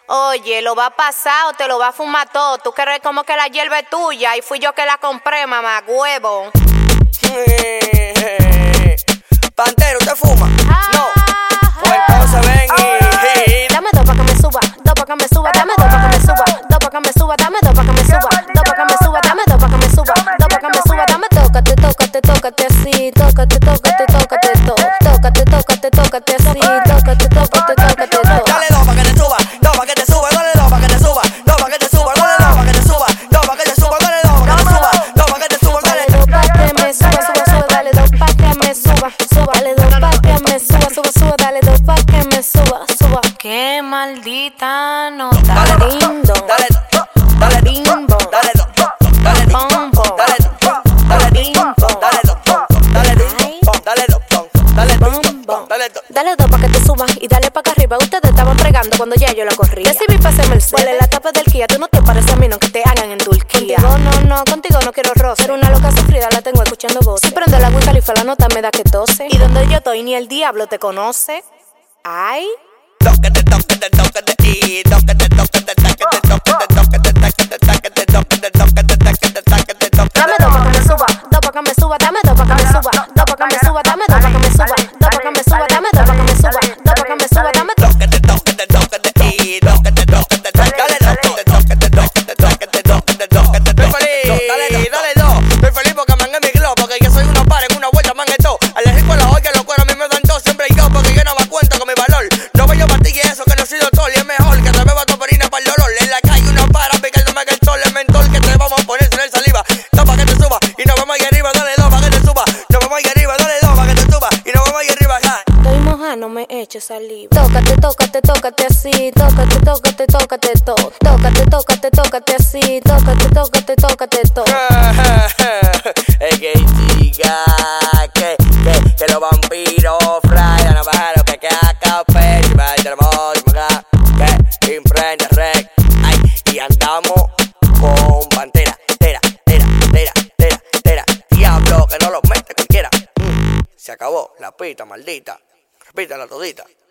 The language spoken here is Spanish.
Oye, lo va a pasar o te lo va a fumar todo. Tú crees como que la hierba es tuya y fui yo que la compré, mamá, huevo. Pantero, ¿usted fuma? No. Pues entonces ven y... Dame dos pa' que me suba, dos pa' que me suba, dame dos pa' que me suba, dos pa' que me suba, dame dos pa' que me suba, dos pa' que me suba, dame dos pa' que me suba, dos pa' que me suba, dame tócate, tócate, tócate así, tócate, tócate, tócate todo, tócate, tócate, tócate así, tócate, tócate, tócate todo. Dale dos pa' que te suba, dos pa' que te suba, dale dos pa' que te suba, dos pa' que te suba, dale dos pa' que te suba, dos pa' que te suba, dale dos pa' que te suba, dos pa' que te suba, dale dos pa' que me suba, suba, suba, dale dos pa' que me suba, suba, dale dos pa' que me suba, suba, suba, dale dos pa' que me suba, suba. Qué maldita nota. dale Lindo. dale dale Bimbo. dale dale Bombo. dale dale Bimbo. dale Dale dos pa' que te subas y dale pa' acá arriba. Ustedes estaban pregando cuando ya yo la corrí. Decidí pa' hacerme el set. ¿Cuál es la tapa del Kia? Tú no te pareces a mí, no que te hagan en Turquía. Contigo no, contigo no quiero roce. Pero una loca sufrida la tengo escuchando voces. Si prendo la Wiz Khalifa la nota me da que tose. Y donde yo estoy ni el diablo te conoce. Ay. Tócate, tócate, tócate y tócate, tócate, tócate, tócate, tócate, tócate, tócate, tócate, tócate, tócate, tócate, tócate. Dame dos pa' que me suba, dos pa' que me suba, dame dos pa' que me suba, dos pa' que me suba, dame dos pa' que me suba, dos pa' que me suba, dame dos pa' que me suba, dos pa' que me suba, dame tócate, tócate, tócate y tócate, tócate, tócate, tócate, tócate, tócate, tócate, tócate, tócate. Estoy feliz, dale dos. Estoy feliz porque mangué mi globo, porque yo soy uno par en una vuelta mangué todo. Al rico la olla, los cueros a mí me dan todo, siempre yo, porque yo no me cuento con mi valor. No voy a pastillas eso que no soy doctor y es mejor que te beba toperina para el dolor. En la calle una para picándome que el sol es mentol que te vamos a poner en el saliva. Dos pa' que te suba y nos vamos ahí arriba, dale dos pa' que te suba. Nos vamos ahí arriba, dale dos pa' que te suba y nos vamos ahí arriba acá. Estoy moja, no me eches saliva. Tócate, tócate, tócate así, tócate, tócate, tócate todo. Tócate, tócate, tócate así, tócate, tócate, tócate todo. Es que chica, que los vampiros fray, no baja lo que queda café, y va tenemos acá, que imprende rec, ay, y andamos con pantera, tera, diablo que no los mete cualquiera. Se acabó la pita maldita, repítela todita.